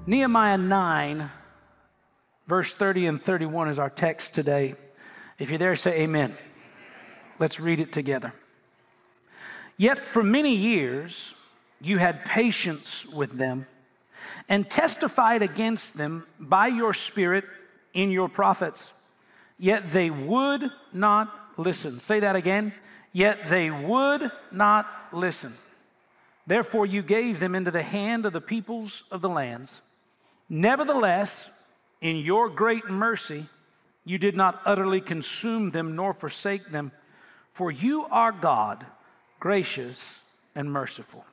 Nehemiah 9, verse 30 and 31 is our text today. If you're there, say amen. Let's read it together. Yet for many years you had patience with them and testified against them by your Spirit in your prophets. Yet they would not listen. Say that again. Yet they would not listen. Therefore you gave them into the hand of the peoples of the lands. Nevertheless, in your great mercy, you did not utterly consume them nor forsake them, for you are God, gracious and merciful.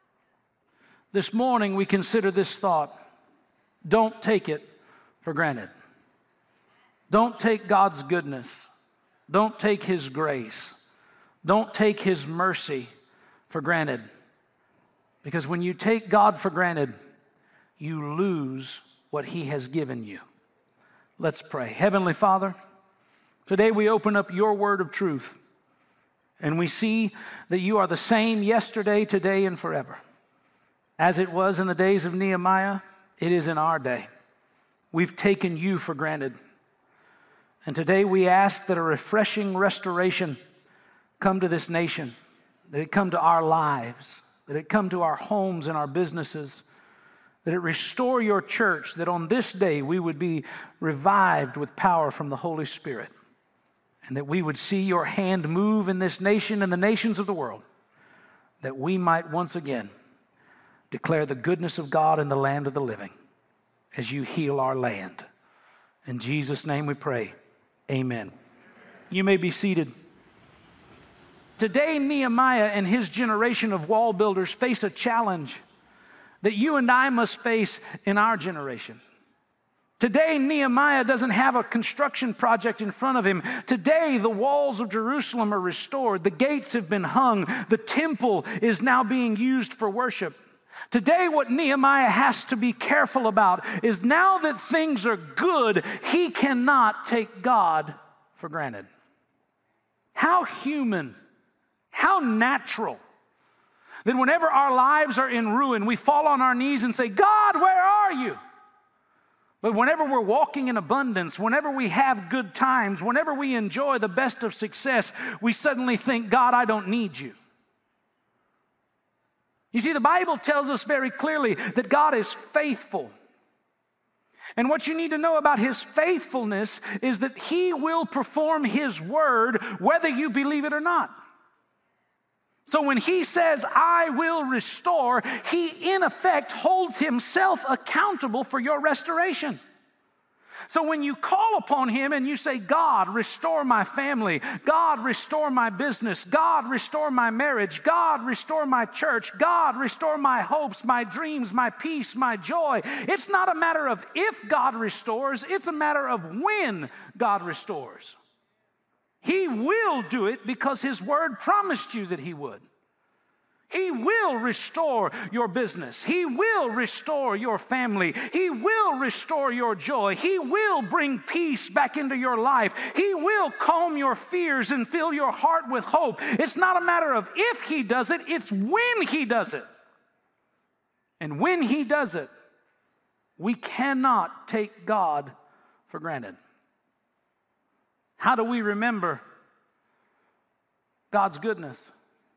This morning we consider this thought. Don't take it for granted. Don't take God's goodness. Don't take His grace. Don't take His mercy for granted. Because when you take God for granted, you lose what He has given you. Let's pray. Heavenly Father, today we open up your word of truth, and we see that you are the same yesterday, today, and forever. As it was in the days of Nehemiah, it is in our day. We've taken you for granted. And today we ask that a refreshing restoration come to this nation, that it come to our lives, that it come to our homes and our businesses, that it restore your church, that on this day we would be revived with power from the Holy Spirit, and that we would see your hand move in this nation and the nations of the world, that we might once again declare the goodness of God in the land of the living as you heal our land. In Jesus' name we pray, amen. You may be seated. Today, Nehemiah and his generation of wall builders face a challenge that you and I must face in our generation. Today, Nehemiah doesn't have a construction project in front of him. Today, the walls of Jerusalem are restored. The gates have been hung. The temple is now being used for worship. Today, what Nehemiah has to be careful about is now that things are good, he cannot take God for granted. How human, how natural that whenever our lives are in ruin, we fall on our knees and say, God, where are you? But whenever we're walking in abundance, whenever we have good times, whenever we enjoy the best of success, we suddenly think, God, I don't need you. You see, the Bible tells us very clearly that God is faithful. And what you need to know about His faithfulness is that He will perform His word whether you believe it or not. So when He says, I will restore, He in effect holds Himself accountable for your restoration. So when you call upon Him and you say, God, restore my family, God, restore my business, God, restore my marriage, God, restore my church, God, restore my hopes, my dreams, my peace, my joy. It's not a matter of if God restores, it's a matter of when God restores. He will do it because His word promised you that He would. He will restore your business. He will restore your family. He will restore your joy. He will bring peace back into your life. He will calm your fears and fill your heart with hope. It's not a matter of if He does it, it's when He does it. And when He does it, we cannot take God for granted. How do we remember God's goodness?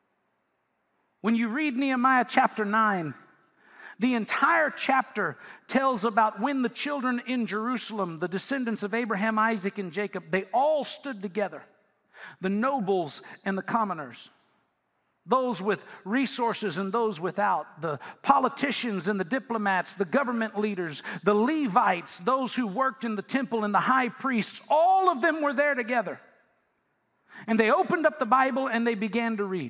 When you read Nehemiah chapter 9, the entire chapter tells about when the children in Jerusalem, the descendants of Abraham, Isaac, and Jacob, they all stood together, the nobles and the commoners, those with resources and those without, the politicians and the diplomats, the government leaders, the Levites, those who worked in the temple and the high priests, all of them were there together. And they opened up the Bible and they began to read.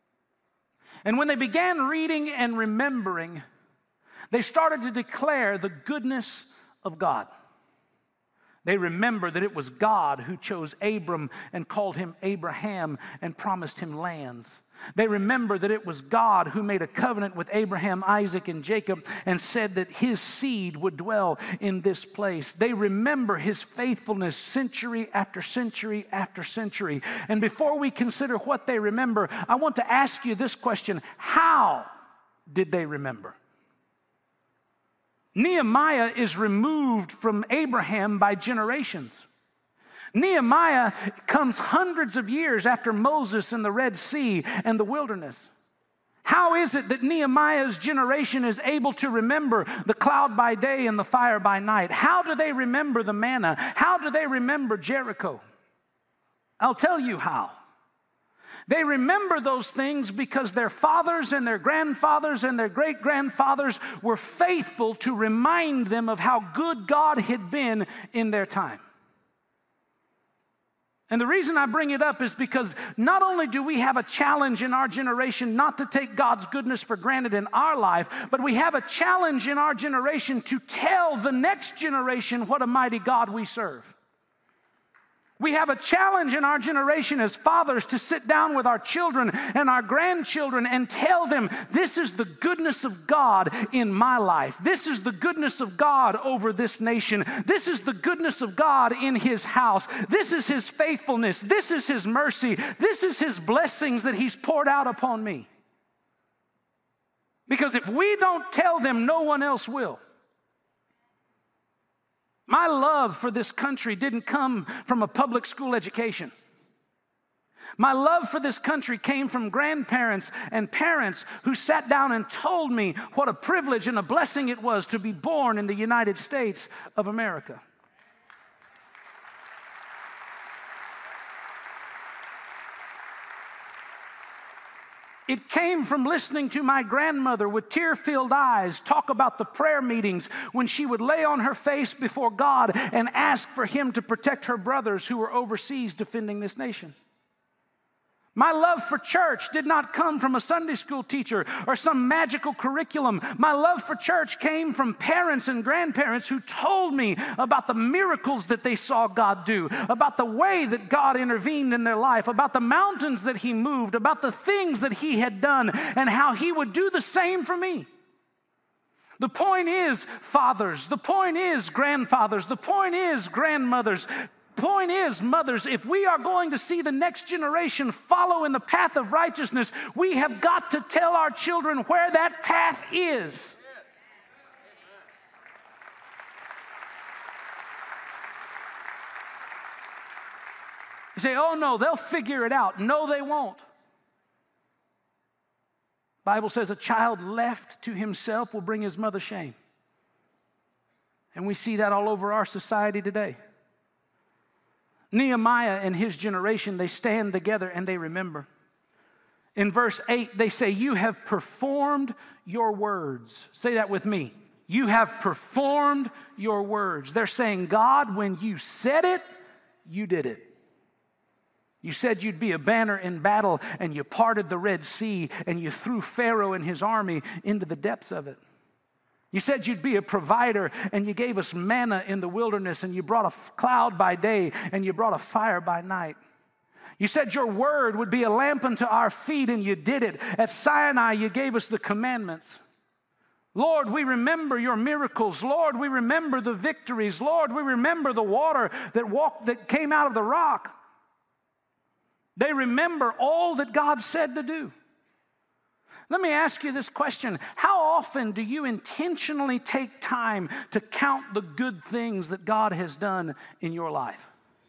And when they began reading and remembering, they started to declare the goodness of God. They remember that it was God who chose Abram and called him Abraham and promised him lands. They remember that it was God who made a covenant with Abraham, Isaac, and Jacob and said that his seed would dwell in this place. They remember his faithfulness century after century after century. And before we consider what they remember, I want to ask you this question: how did they remember? Nehemiah is removed from Abraham by generations. Nehemiah comes hundreds of years after Moses and the Red Sea and the wilderness. How is it that Nehemiah's generation is able to remember the cloud by day and the fire by night? How do they remember the manna? How do they remember Jericho? I'll tell you how. They remember those things because their fathers and their grandfathers and their great-grandfathers were faithful to remind them of how good God had been in their time. And the reason I bring it up is because not only do we have a challenge in our generation not to take God's goodness for granted in our life, but we have a challenge in our generation to tell the next generation what a mighty God we serve. We have a challenge in our generation as fathers to sit down with our children and our grandchildren and tell them, this is the goodness of God in my life. This is the goodness of God over this nation. This is the goodness of God in His house. This is His faithfulness. This is His mercy. This is His blessings that He's poured out upon me. Because if we don't tell them, no one else will. My love for this country didn't come from a public school education. My love for this country came from grandparents and parents who sat down and told me what a privilege and a blessing it was to be born in the United States of America. It came from listening to my grandmother with tear-filled eyes talk about the prayer meetings when she would lay on her face before God and ask for Him to protect her brothers who were overseas defending this nation. My love for church did not come from a Sunday school teacher or some magical curriculum. My love for church came from parents and grandparents who told me about the miracles that they saw God do, about the way that God intervened in their life, about the mountains that He moved, about the things that He had done, and how He would do the same for me. The point is, fathers, the point is, grandfathers, the point is, grandmothers. Point is, mothers, if we are going to see the next generation follow in the path of righteousness, we have got to tell our children where that path is. You say, oh no, they'll figure it out. No, they won't. The Bible says a child left to himself will bring his mother shame. And we see that all over our society today. Nehemiah and his generation, they stand together and they remember. In verse 8, they say, you have performed your words. Say that with me. You have performed your words. They're saying, God, when you said it, you did it. You said you'd be a banner in battle, and you parted the Red Sea, and you threw Pharaoh and his army into the depths of it. You said you'd be a provider, and you gave us manna in the wilderness, and you brought a cloud by day, and you brought a fire by night. You said your word would be a lamp unto our feet, and you did it. At Sinai, you gave us the commandments. Lord, we remember your miracles. Lord, we remember the victories. Lord, we remember the water that came out of the rock. They remember all that God said to do. Let me ask you this question. How often do you intentionally take time to count the good things that God has done in your life?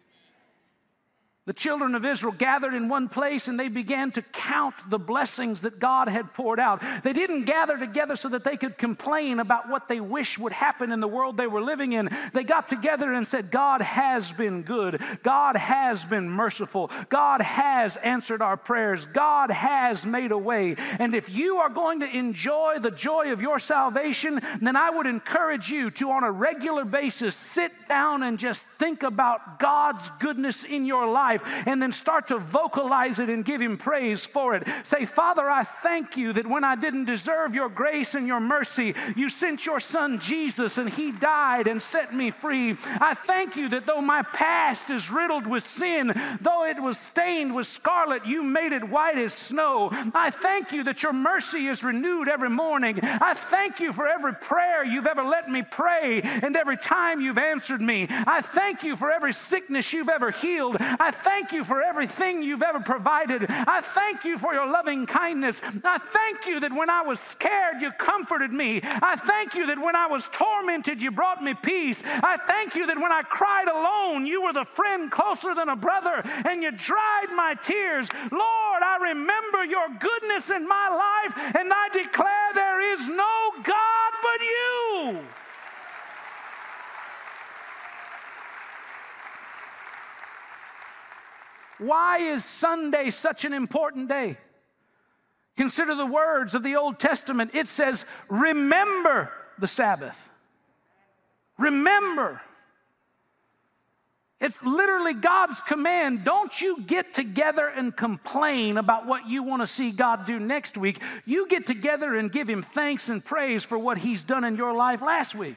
The children of Israel gathered in one place and they began to count the blessings that God had poured out. They didn't gather together so that they could complain about what they wish would happen in the world they were living in. They got together and said, God has been good. God has been merciful. God has answered our prayers. God has made a way. And if you are going to enjoy the joy of your salvation, then I would encourage you to, on a regular basis, sit down and just think about God's goodness in your life. And then start to vocalize it and give Him praise for it. Say, Father, I thank you that when I didn't deserve your grace and your mercy, you sent your Son Jesus and He died and set me free. I thank you that though my past is riddled with sin, though it was stained with scarlet, you made it white as snow. I thank you that your mercy is renewed every morning. I thank you for every prayer you've ever let me pray and every time you've answered me. I thank you for every sickness you've ever healed. I thank you for everything you've ever provided. I thank you for your loving kindness. I thank you that when I was scared, you comforted me. I thank you that when I was tormented, you brought me peace. I thank you that when I cried alone, you were the friend closer than a brother, and you dried my tears. Lord, I remember your goodness in my life, and I declare there is no God but you. Why is Sunday such an important day? Consider the words of the Old Testament. It says, remember the Sabbath. Remember. It's literally God's command. Don't you get together and complain about what you want to see God do next week. You get together and give Him thanks and praise for what He's done in your life last week.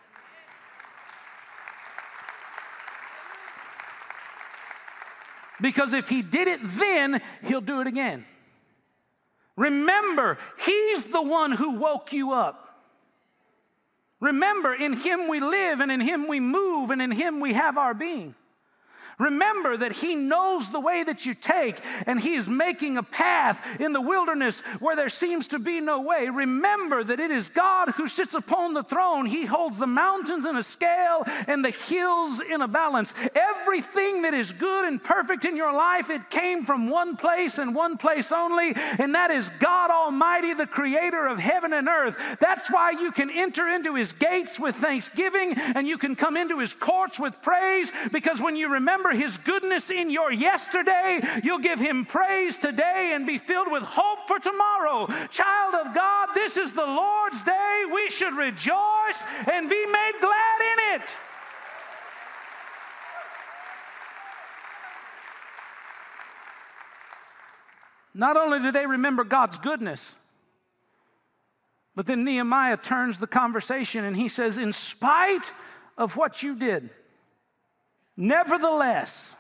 Because if He did it then, He'll do it again. Remember, He's the one who woke you up. Remember, in Him we live, and in Him we move, and in Him we have our being. Remember that He knows the way that you take, and He is making a path in the wilderness where there seems to be no way. Remember that it is God who sits upon the throne. He holds the mountains in a scale and the hills in a balance. Everything that is good and perfect in your life, it came from one place and one place only, and that is God Almighty, the creator of heaven and earth. That's why you can enter into His gates with thanksgiving, and you can come into His courts with praise, because when you remember His goodness in your yesterday, you'll give Him praise today and be filled with hope for tomorrow. Child of God, this is the Lord's day. We should rejoice and be made glad in it. Not only do they remember God's goodness, but then Nehemiah turns the conversation and he says, in spite of what you did, nevertheless,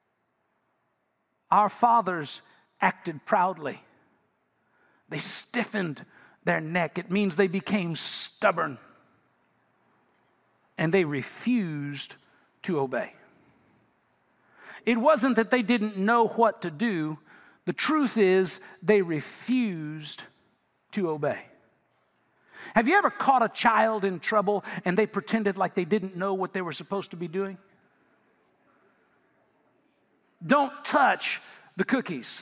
our fathers acted proudly. They stiffened their neck. It means they became stubborn. And they refused to obey. It wasn't that they didn't know what to do. The truth is, they refused to obey. Have you ever caught a child in trouble and they pretended like they didn't know what they were supposed to be doing? Don't touch the cookies.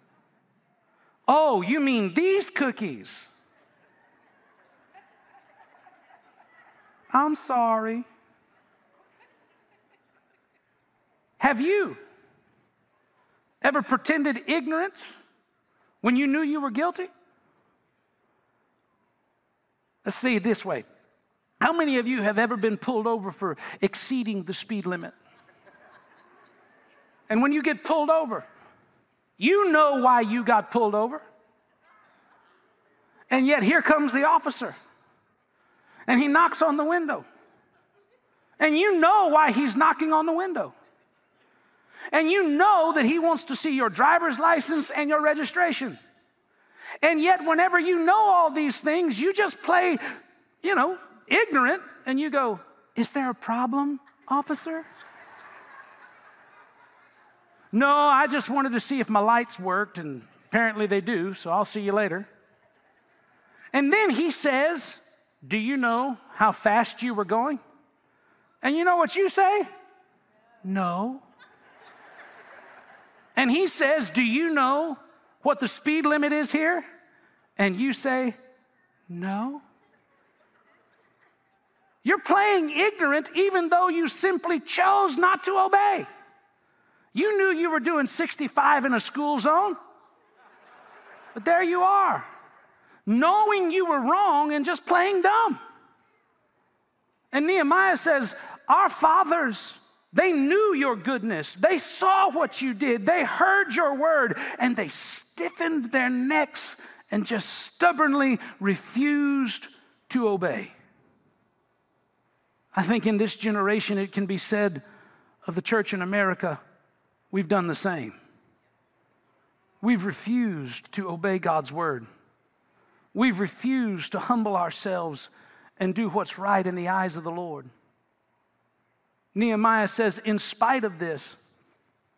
Oh, you mean these cookies? I'm sorry. Have you ever pretended ignorance when you knew you were guilty? Let's say it this way. How many of you have ever been pulled over for exceeding the speed limit? And when you get pulled over, you know why you got pulled over. And yet here comes the officer. And he knocks on the window. And you know why he's knocking on the window. And you know that he wants to see your driver's license and your registration. And yet whenever you know all these things, you just play, ignorant. And you go, is there a problem, officer? No, I just wanted to see if my lights worked, and apparently they do, so I'll see you later. And then he says, do you know how fast you were going? And you know what you say? No. And he says, do you know what the speed limit is here? And you say, no. You're playing ignorant even though you simply chose not to obey. You knew you were doing 65 in a school zone, but there you are, knowing you were wrong and just playing dumb. And Nehemiah says, our fathers, they knew your goodness. They saw what you did. They heard your word, and they stiffened their necks and just stubbornly refused to obey. I think in this generation it can be said of the church in America, we've done the same. We've refused to obey God's word. We've refused to humble ourselves and do what's right in the eyes of the Lord. Nehemiah says, in spite of this,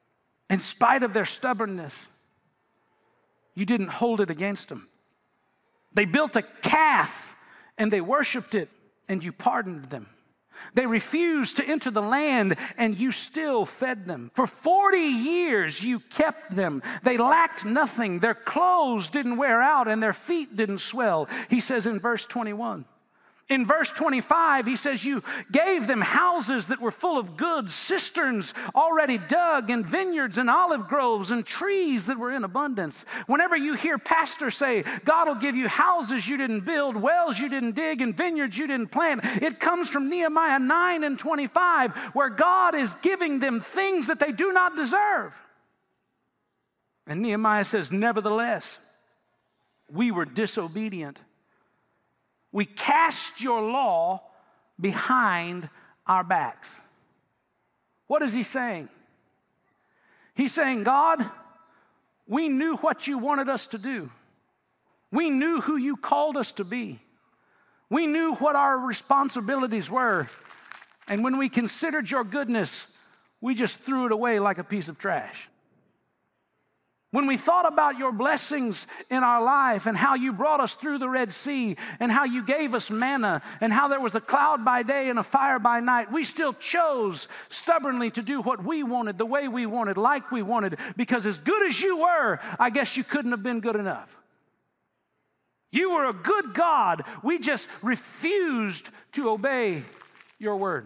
In spite of their stubbornness, you didn't hold it against them. They built a calf and they worshiped it, and you pardoned them. They refused to enter the land, and you still fed them. For 40 years you kept them. They lacked nothing. Their clothes didn't wear out, and their feet didn't swell. He says in verse 21. In verse 25, he says, you gave them houses that were full of goods, cisterns already dug, and vineyards and olive groves and trees that were in abundance. Whenever you hear pastors say, God will give you houses you didn't build, wells you didn't dig, and vineyards you didn't plant, it comes from Nehemiah 9 and 25, where God is giving them things that they do not deserve. And Nehemiah says, nevertheless, we were disobedient. We cast your law behind our backs. What is he saying? He's saying, God, we knew what you wanted us to do. We knew who you called us to be. We knew what our responsibilities were. And when we considered your goodness, we just threw it away like a piece of trash. When we thought about your blessings in our life and how you brought us through the Red Sea and how you gave us manna and how there was a cloud by day and a fire by night, we still chose stubbornly to do what we wanted, the way we wanted, like we wanted, because as good as you were, I guess you couldn't have been good enough. You were a good God. We just refused to obey your word.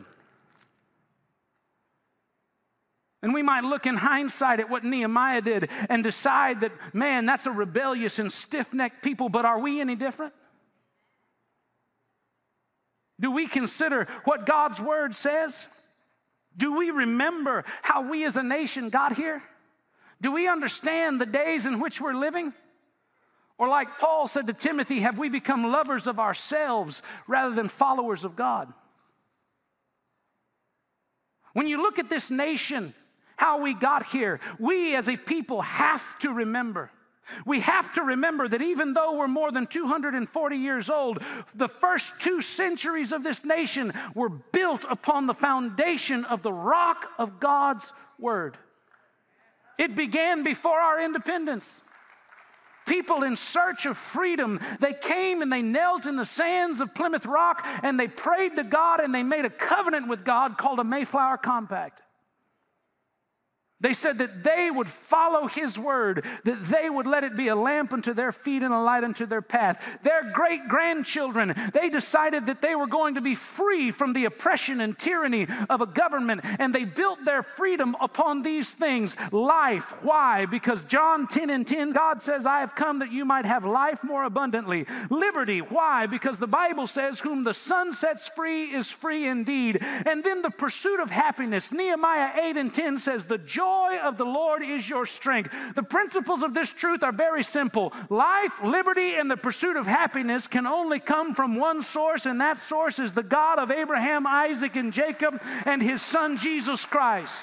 And we might look in hindsight at what Nehemiah did and decide that, man, that's a rebellious and stiff-necked people, but are we any different? Do we consider what God's word says? Do we remember how we as a nation got here? Do we understand the days in which we're living? Or like Paul said to Timothy, have we become lovers of ourselves rather than followers of God? When you look at this nation, how we got here, we as a people have to remember. We have to remember that even though we're more than 240 years old, the first 2 centuries of this nation were built upon the foundation of the rock of God's word. It began before our independence. People in search of freedom, they came and they knelt in the sands of Plymouth Rock and they prayed to God and they made a covenant with God called a Mayflower Compact. They said that they would follow his word, that they would let it be a lamp unto their feet and a light unto their path. Their great-grandchildren, they decided that they were going to be free from the oppression and tyranny of a government, and they built their freedom upon these things. Life. Why? Because John 10:10, God says, I have come that you might have life more abundantly. Liberty. Why? Because the Bible says, whom the Son sets free is free indeed. And then the pursuit of happiness. Nehemiah 8:10 says, the joy of the Lord is your strength. The principles of this truth are very simple. Life, liberty, and the pursuit of happiness can only come from one source, and that source is the God of Abraham, Isaac, and Jacob, and his son Jesus Christ.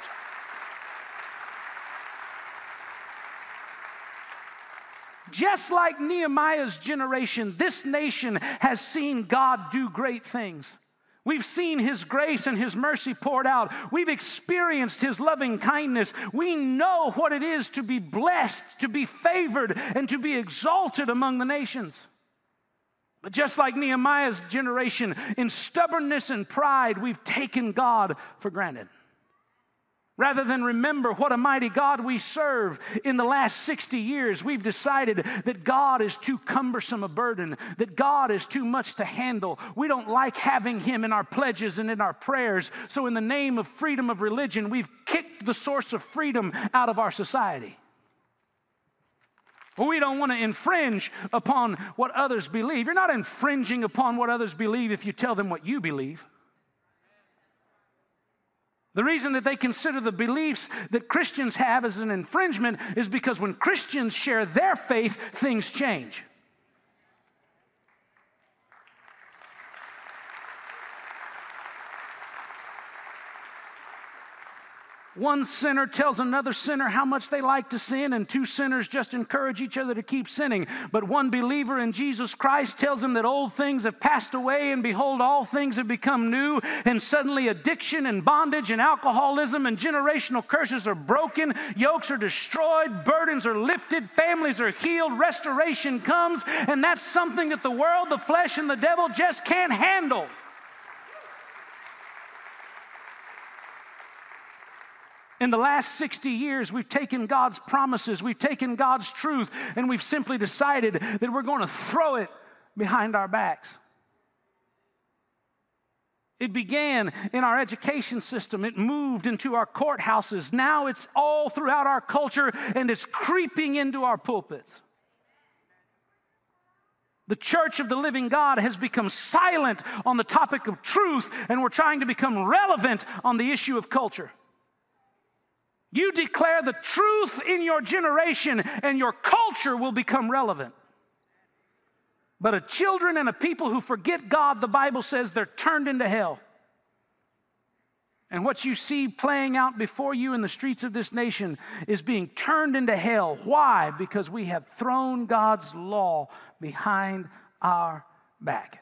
Just like Nehemiah's generation, this nation has seen God do great things. We've seen his grace and his mercy poured out. We've experienced his loving kindness. We know what it is to be blessed, to be favored, and to be exalted among the nations. But just like Nehemiah's generation, in stubbornness and pride, we've taken God for granted. Rather than remember what a mighty God we serve, in the last 60 years, we've decided that God is too cumbersome a burden, that God is too much to handle. We don't like having him in our pledges and in our prayers. So in the name of freedom of religion, we've kicked the source of freedom out of our society. We don't want to infringe upon what others believe. You're not infringing upon what others believe if you tell them what you believe. The reason that they consider the beliefs that Christians have as an infringement is because when Christians share their faith, things change. One sinner tells another sinner how much they like to sin, and two sinners just encourage each other to keep sinning. But one believer in Jesus Christ tells them that old things have passed away, and behold, all things have become new. And suddenly addiction and bondage and alcoholism and generational curses are broken. Yokes are destroyed. Burdens are lifted. Families are healed. Restoration comes. And that's something that the world, the flesh, and the devil just can't handle. In the last 60 years, we've taken God's promises, we've taken God's truth, and we've simply decided that we're going to throw it behind our backs. It began in our education system. It moved into our courthouses. Now it's all throughout our culture, and it's creeping into our pulpits. The church of the living God has become silent on the topic of truth, and we're trying to become relevant on the issue of culture. You declare the truth in your generation, and your culture will become relevant. But a children and a people who forget God, the Bible says they're turned into hell. And what you see playing out before you in the streets of this nation is being turned into hell. Why? Because we have thrown God's law behind our back.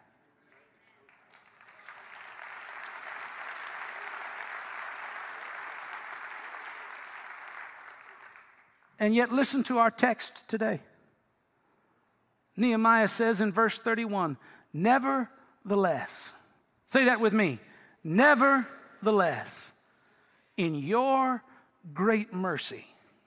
And yet, listen to our text today. Nehemiah says in verse 31, nevertheless, say that with me, nevertheless, in your great mercy,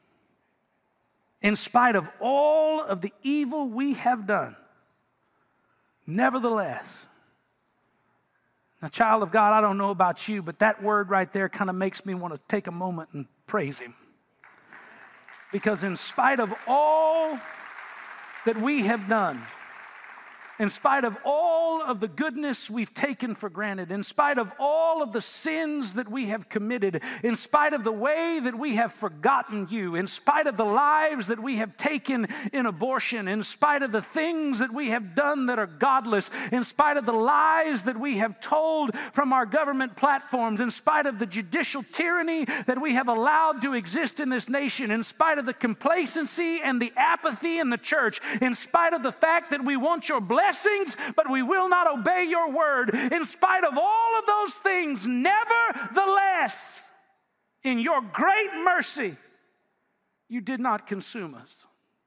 in spite of all of the evil we have done, nevertheless. Now, child of God, I don't know about you, but that word right there kind of makes me want to take a moment and praise Him. Because in spite of all that we have done, in spite of all of the goodness we've taken for granted, in spite of all of the sins that we have committed, in spite of the way that we have forgotten you, in spite of the lives that we have taken in abortion, in spite of the things that we have done that are godless, in spite of the lies that we have told from our government platforms, in spite of the judicial tyranny that we have allowed to exist in this nation, in spite of the complacency and the apathy in the church, in spite of the fact that we want your blessings, but we will not obey your word. In spite of all of those things, nevertheless, in your great mercy, you did not consume us.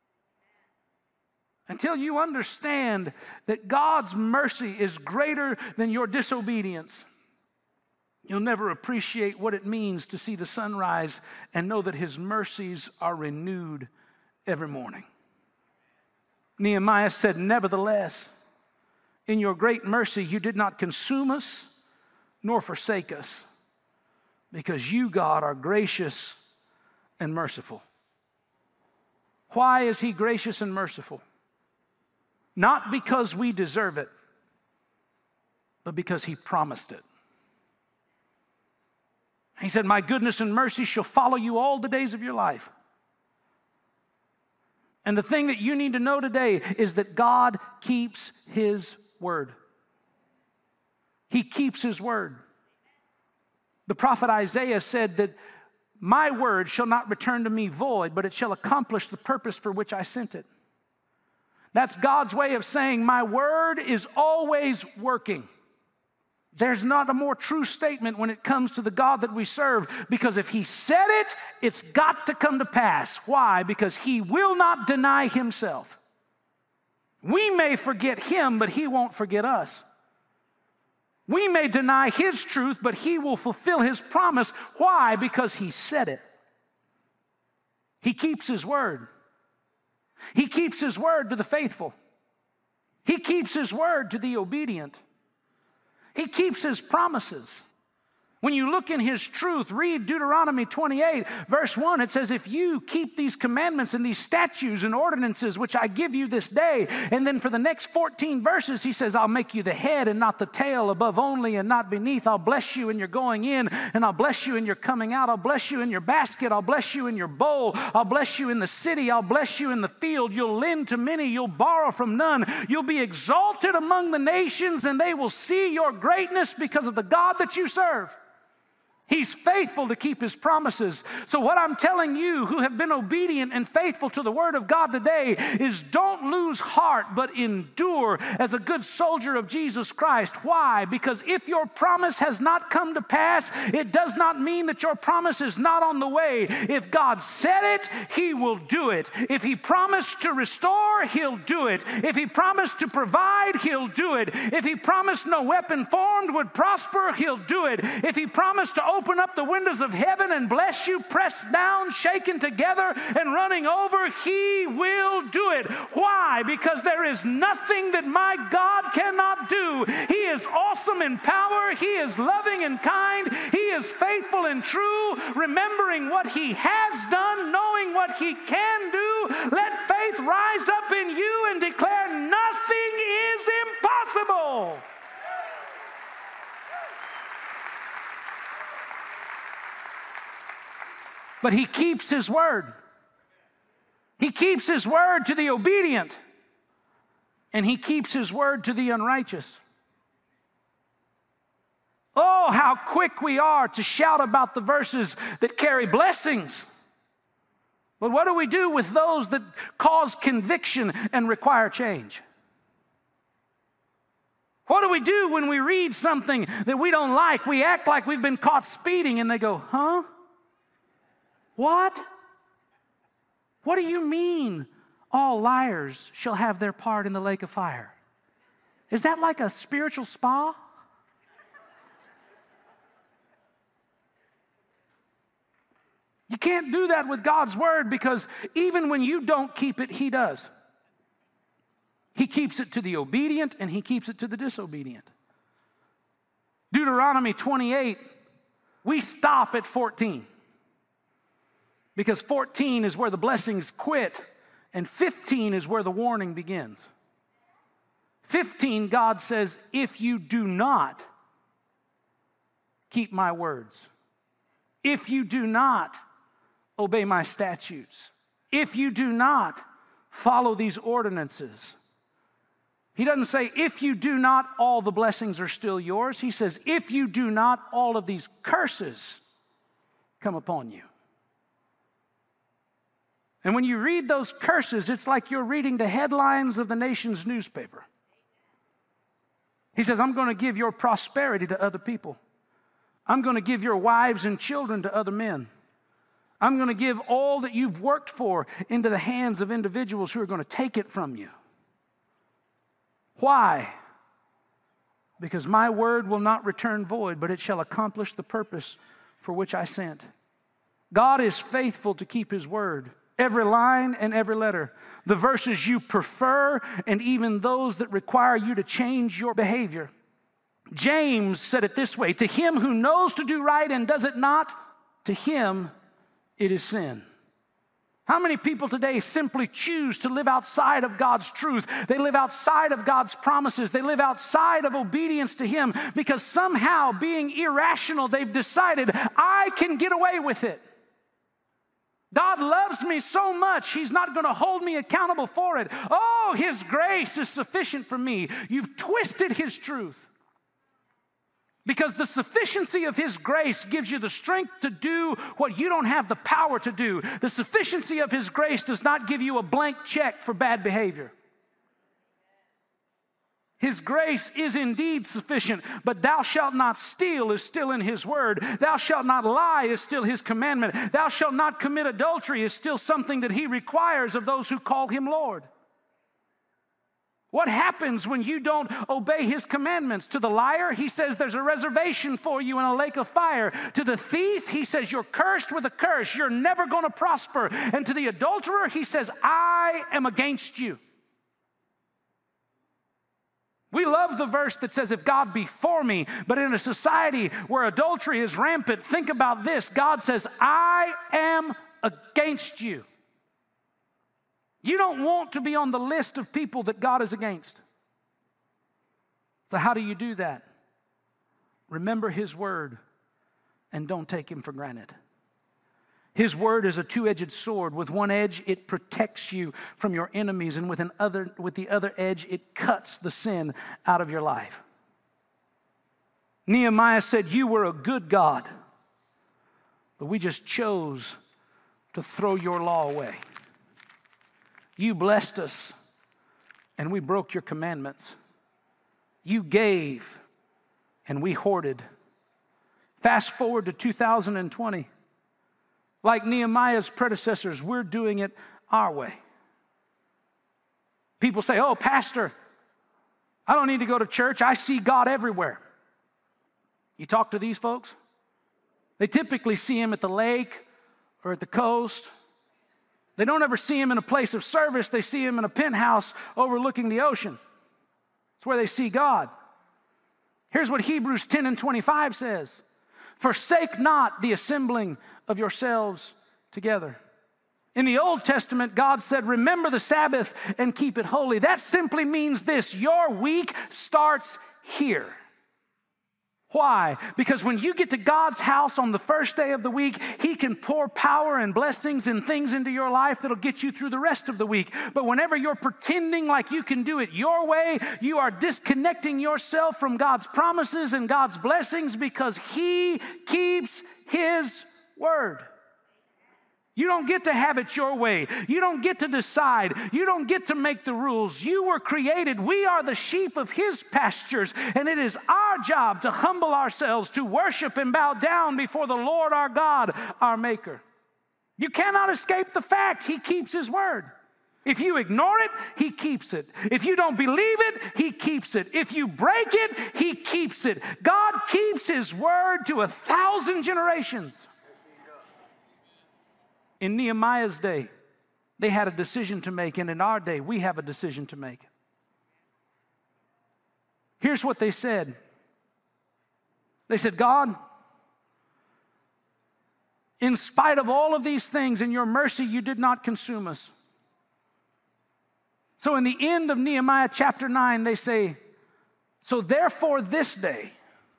Until you understand that God's mercy is greater than your disobedience, you'll never appreciate what it means to see the sunrise and know that His mercies are renewed every morning. Nehemiah said, nevertheless, in your great mercy, you did not consume us nor forsake us, because you, God, are gracious and merciful. Why is He gracious and merciful? Not because we deserve it, but because He promised it. He said, my goodness and mercy shall follow you all the days of your life. And the thing that you need to know today is that God keeps His word. He keeps His word. The prophet Isaiah said that my word shall not return to me void, but it shall accomplish the purpose for which I sent it. That's God's way of saying my word is always working. There's not a more true statement when it comes to the God that we serve, because if He said it, it's got to come to pass. Why? Because He will not deny Himself. We may forget Him, but He won't forget us. We may deny His truth, but He will fulfill His promise. Why? Because He said it. He keeps His word. He keeps His word to the faithful. He keeps His word to the obedient. He keeps His promises. When you look in His truth, read Deuteronomy 28, verse 1. It says, if you keep these commandments and these statutes and ordinances which I give you this day, and then for the next 14 verses, He says, I'll make you the head and not the tail, above only and not beneath. I'll bless you in your going in, and I'll bless you in your coming out. I'll bless you in your basket. I'll bless you in your bowl. I'll bless you in the city. I'll bless you in the field. You'll lend to many. You'll borrow from none. You'll be exalted among the nations, and they will see your greatness because of the God that you serve. He's faithful to keep his promises. So what I'm telling you who have been obedient and faithful to the word of God today is don't lose heart, but endure as a good soldier of Jesus Christ. Why? Because if your promise has not come to pass, it does not mean that your promise is not on the way. If God said it, he will do it. If he promised to restore, he'll do it. If he promised to provide, he'll do it. If he promised no weapon formed would prosper, he'll do it. If he promised to open up the windows of heaven and bless you, pressed down, shaken together, and running over, he will do it. Why? Because there is nothing that my God cannot do. He is awesome in power. He is loving and kind. He is faithful and true, remembering what he has done, knowing what he can do. Let faith rise up in you and declare nothing is impossible. But he keeps his word. He keeps his word to the obedient, and he keeps his word to the unrighteous. Oh, how quick we are to shout about the verses that carry blessings. But what do we do with those that cause conviction and require change? What do we do when we read something that we don't like? We act like we've been caught speeding, and they go, huh? What? What do you mean all liars shall have their part in the lake of fire? Is that like a spiritual spa? You can't do that with God's word, because even when you don't keep it, he does. He keeps it to the obedient and he keeps it to the disobedient. Deuteronomy 28, we stop at 14. Because 14 is where the blessings quit, and 15 is where the warning begins. 15, God says, if you do not keep my words, if you do not obey my statutes, if you do not follow these ordinances. He doesn't say, if you do not, all the blessings are still yours. He says, if you do not, all of these curses come upon you. And when you read those curses, it's like you're reading the headlines of the nation's newspaper. He says, I'm going to give your prosperity to other people. I'm going to give your wives and children to other men. I'm going to give all that you've worked for into the hands of individuals who are going to take it from you. Why? Because my word will not return void, but it shall accomplish the purpose for which I sent. God is faithful to keep his word. Every line and every letter. The verses you prefer and even those that require you to change your behavior. James said it this way, to him who knows to do right and does it not, to him it is sin. How many people today simply choose to live outside of God's truth? They live outside of God's promises. They live outside of obedience to him because somehow, being irrational, they've decided, I can get away with it. God loves me so much, he's not going to hold me accountable for it. Oh, his grace is sufficient for me. You've twisted his truth. Because the sufficiency of his grace gives you the strength to do what you don't have the power to do. The sufficiency of his grace does not give you a blank check for bad behavior. His grace is indeed sufficient, but thou shalt not steal is still in his word. Thou shalt not lie is still his commandment. Thou shalt not commit adultery is still something that he requires of those who call him Lord. What happens when you don't obey his commandments? To the liar, he says there's a reservation for you in a lake of fire. To the thief, he says you're cursed with a curse. You're never going to prosper. And to the adulterer, he says, I am against you. We love the verse that says, if God be for me, but in a society where adultery is rampant, think about this. God says, I am against you. You don't want to be on the list of people that God is against. So how do you do that? Remember his word and don't take him for granted. His word is a two-edged sword. With one edge, it protects you from your enemies, and with the other edge, it cuts the sin out of your life. Nehemiah said, you were a good God. but we just chose to throw your law away. You blessed us, and we broke your commandments. You gave, and we hoarded. Fast forward to 2020. Like Nehemiah's predecessors, we're doing it our way. People say, oh, pastor, I don't need to go to church. I see God everywhere. You talk to these folks, they typically see him at the lake or at the coast. They don't ever see him in a place of service. They see him in a penthouse overlooking the ocean. It's where they see God. Here's what Hebrews 10:25 says. Forsake not the assembling of yourselves together. In the Old Testament, God said, remember the Sabbath and keep it holy. That simply means this: your week starts here. Why? Because when you get to God's house on the first day of the week, He can pour power and blessings and things into your life that'll get you through the rest of the week. But whenever you're pretending like you can do it your way, you are disconnecting yourself from God's promises and God's blessings, because He keeps His word. You don't get to have it your way. You don't get to decide. You don't get to make the rules. You were created. We are the sheep of His pastures, and it is our job to humble ourselves, to worship and bow down before the Lord our God, our Maker. You cannot escape the fact He keeps His word. If you ignore it, He keeps it. If you don't believe it, He keeps it. If you break it, He keeps it. God keeps His word to 1,000 generations. In Nehemiah's day, they had a decision to make, and in our day, we have a decision to make. Here's what they said. They said, God, in spite of all of these things, in your mercy, you did not consume us. So in the end of Nehemiah chapter 9, they say, so therefore this day,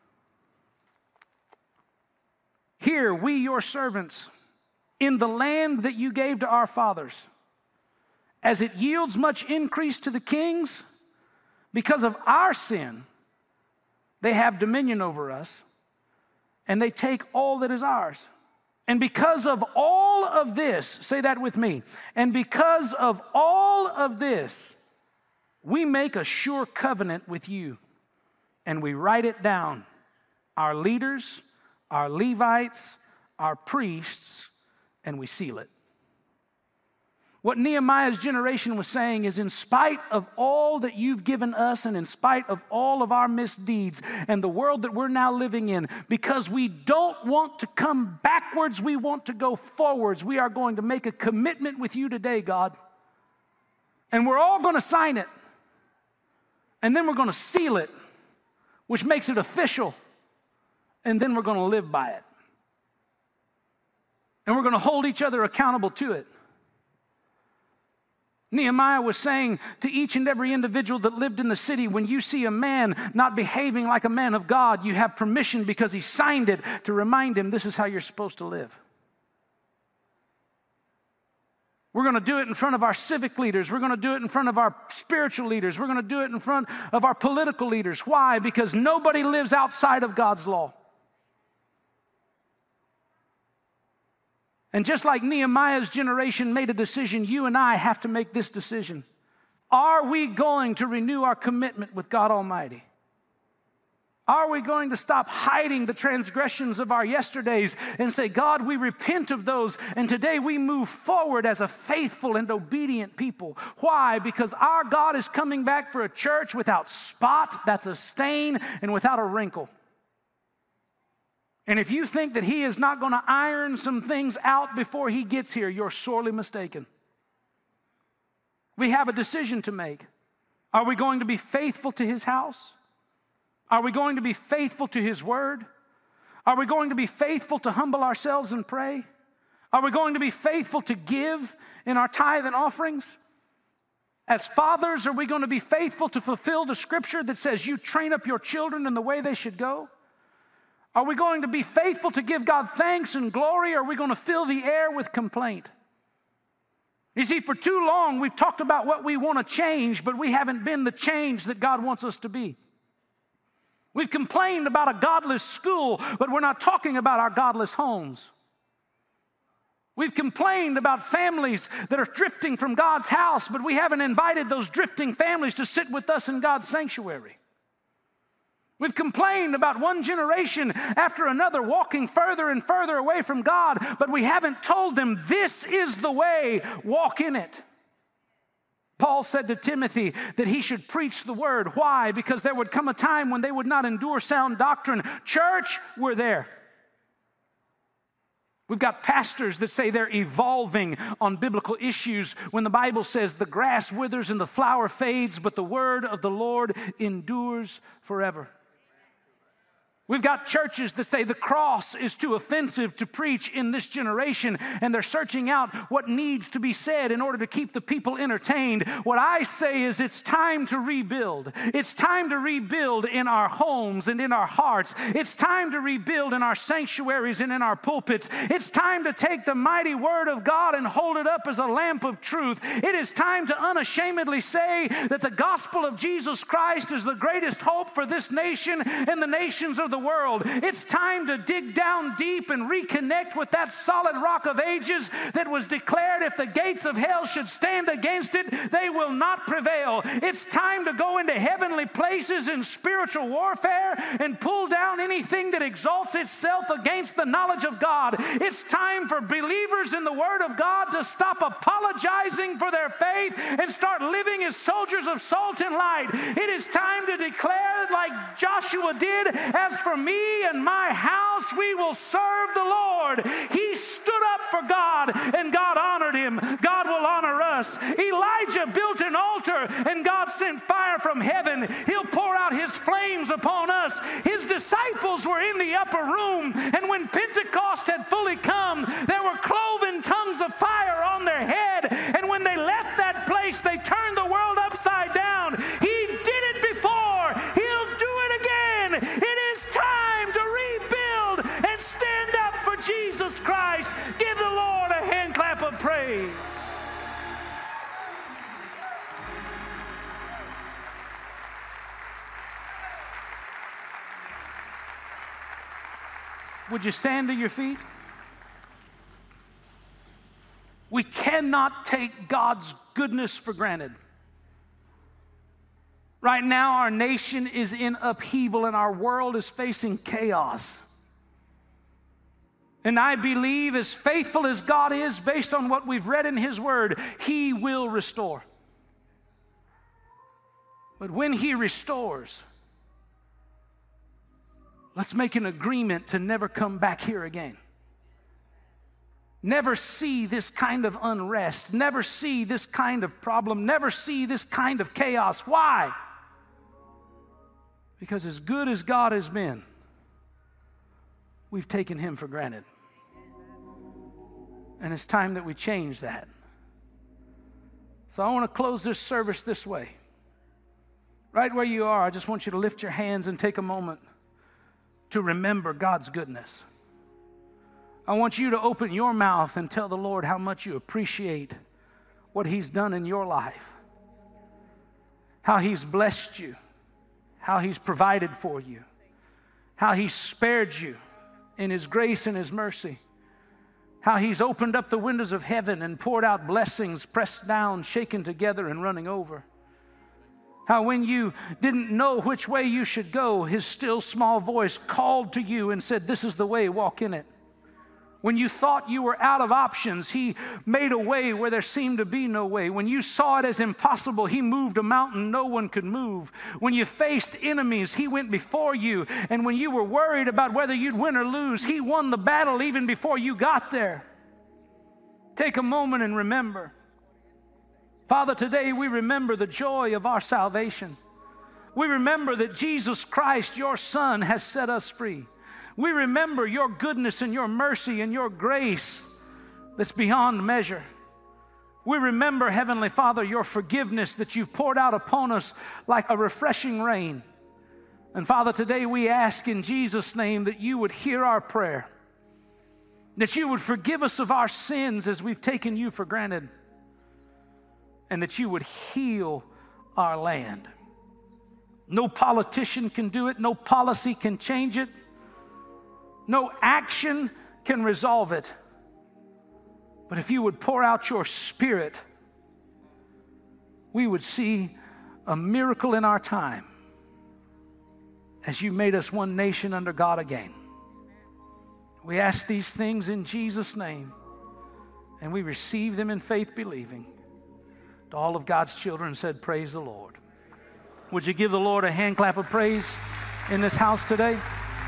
here we, your servants, in the land that you gave to our fathers, as it yields much increase to the kings, because of our sin, they have dominion over us, and they take all that is ours. And because of all of this, say that with me, and because of all of this, we make a sure covenant with you, and we write it down. Our leaders, our Levites, our priests, and we seal it. What Nehemiah's generation was saying is, in spite of all that you've given us, and in spite of all of our misdeeds and the world that we're now living in, because we don't want to come backwards, we want to go forwards, we are going to make a commitment with you today, God. And we're all going to sign it. And then we're going to seal it, which makes it official. And then we're going to live by it. And we're going to hold each other accountable to it. Nehemiah was saying to each and every individual that lived in the city, when you see a man not behaving like a man of God, you have permission, because he signed it, to remind him this is how you're supposed to live. We're going to do it in front of our civic leaders. We're going to do it in front of our spiritual leaders. We're going to do it in front of our political leaders. Why? Because nobody lives outside of God's law. And just like Nehemiah's generation made a decision, you and I have to make this decision. Are we going to renew our commitment with God Almighty? Are we going to stop hiding the transgressions of our yesterdays and say, God, we repent of those, and today we move forward as a faithful and obedient people? Why? Because our God is coming back for a church without spot, that's a stain, and without a wrinkle. And if you think that He is not going to iron some things out before He gets here, you're sorely mistaken. We have a decision to make. Are we going to be faithful to His house? Are we going to be faithful to His word? Are we going to be faithful to humble ourselves and pray? Are we going to be faithful to give in our tithe and offerings? As fathers, are we going to be faithful to fulfill the scripture that says you train up your children in the way they should go? Are we going to be faithful to give God thanks and glory, or are we going to fill the air with complaint? You see, for too long, we've talked about what we want to change, but we haven't been the change that God wants us to be. We've complained about a godless school, but we're not talking about our godless homes. We've complained about families that are drifting from God's house, but we haven't invited those drifting families to sit with us in God's sanctuary. We've complained about one generation after another walking further and further away from God, but we haven't told them, this is the way, walk in it. Paul said to Timothy that he should preach the word. Why? Because there would come a time when they would not endure sound doctrine. Church, we're there. We've got pastors that say they're evolving on biblical issues when the Bible says the grass withers and the flower fades, but the word of the Lord endures forever. We've got churches that say the cross is too offensive to preach in this generation, and they're searching out what needs to be said in order to keep the people entertained. What I say is it's time to rebuild. It's time to rebuild in our homes and in our hearts. It's time to rebuild in our sanctuaries and in our pulpits. It's time to take the mighty word of God and hold it up as a lamp of truth. It is time to unashamedly say that the gospel of Jesus Christ is the greatest hope for this nation and the nations of the world. It's time to dig down deep and reconnect with that solid rock of ages that was declared if the gates of hell should stand against it, they will not prevail. It's time to go into heavenly places in spiritual warfare and pull down anything that exalts itself against the knowledge of God. It's time for believers in the Word of God to stop apologizing for their faith and start living as soldiers of salt and light. It is time to declare like Joshua did, as for me and my house, we will serve the Lord. He stood up for God, and God honored him. God will honor us. Elijah built an altar, and God sent fire from heaven. He'll pour out his flames upon us. His disciples were in the upper room, and when Pentecost had fully come, there were cloven tongues of fire on their head, and when they left that place, they turned the world upside down. He did it before. He'll do it again. It is time to rebuild and stand up for Jesus Christ. Give the Lord a hand clap of praise. Would you stand to your feet? We cannot take God's goodness for granted. Right now, our nation is in upheaval and our world is facing chaos. And I believe, as faithful as God is, based on what we've read in His Word, He will restore. But when He restores, let's make an agreement to never come back here again. Never see this kind of unrest. Never see this kind of problem. Never see this kind of chaos. Why? Because as good as God has been, we've taken Him for granted. And it's time that we change that. So I want to close this service this way. Right where you are, I just want you to lift your hands and take a moment to remember God's goodness. I want you to open your mouth and tell the Lord how much you appreciate what He's done in your life, how He's blessed you, how He's provided for you, how He's spared you in His grace and His mercy, how He's opened up the windows of heaven and poured out blessings, pressed down, shaken together, and running over. How when you didn't know which way you should go, His still small voice called to you and said, "This is the way, walk in it." When you thought you were out of options, He made a way where there seemed to be no way. When you saw it as impossible, He moved a mountain no one could move. When you faced enemies, He went before you. And when you were worried about whether you'd win or lose, He won the battle even before you got there. Take a moment and remember. Father, today we remember the joy of our salvation. We remember that Jesus Christ, your Son, has set us free. We remember your goodness and your mercy and your grace that's beyond measure. We remember, Heavenly Father, your forgiveness that you've poured out upon us like a refreshing rain. And Father, today we ask in Jesus' name that you would hear our prayer, that you would forgive us of our sins as we've taken you for granted, and that you would heal our land. No politician can do it. No policy can change it. No action can resolve it. But if you would pour out your Spirit, we would see a miracle in our time as you made us one nation under God again. We ask these things in Jesus' name, and we receive them in faith believing. To all of God's children said, praise the Lord. Would you give the Lord a hand clap of praise in this house today?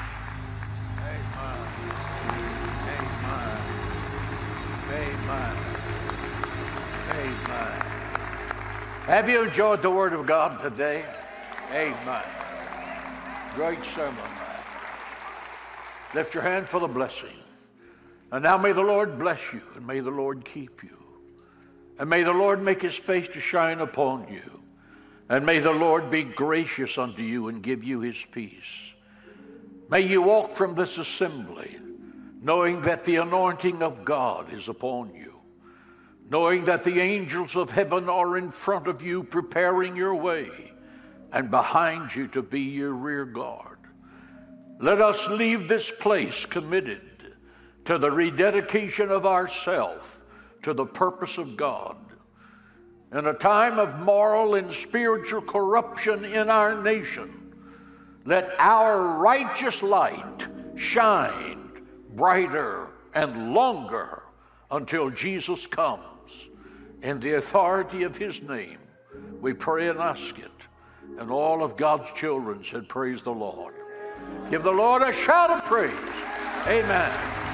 Have you enjoyed the Word of God today? Amen. Great sermon. Lift your hand for the blessing. And now may the Lord bless you, and may the Lord keep you. And may the Lord make his face to shine upon you. And may the Lord be gracious unto you and give you his peace. May you walk from this assembly knowing that the anointing of God is upon you, knowing that the angels of heaven are in front of you preparing your way and behind you to be your rear guard. Let us leave this place committed to the rededication of ourselves to the purpose of God. In a time of moral and spiritual corruption in our nation, let our righteous light shine brighter and longer until Jesus comes. In the authority of his name, we pray and ask it. And all of God's children said, praise the Lord. Give the Lord a shout of praise. Amen.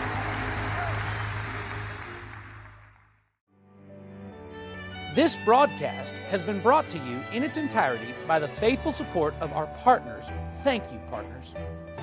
This broadcast has been brought to you in its entirety by the faithful support of our partners. Thank you, partners.